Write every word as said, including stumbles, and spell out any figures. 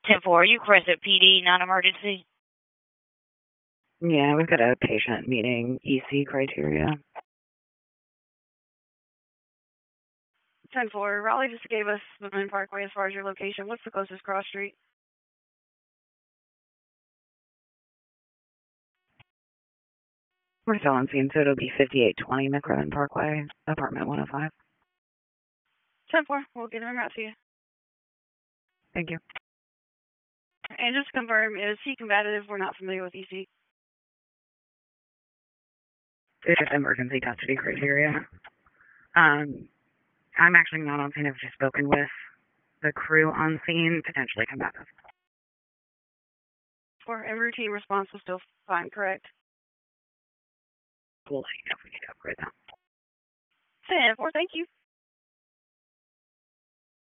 ten four, you Crescent P D, non-emergency. Yeah, we've got a patient meeting E C criteria. ten four, Raleigh just gave us the Main Parkway as far as your location. What's the closest cross street? We're still on scene, so it'll be fifty-eight twenty McRowan Parkway, apartment one oh five. ten four, we'll get him out to you. Thank you. And just to confirm, is he combative? We're not familiar with E C. It's just emergency custody criteria. Um, I'm actually not on scene. I've just spoken with the crew on scene, potentially combative. For a routine response was still fine, correct? We'll let you know if we need to upgrade that. ten four, thank you.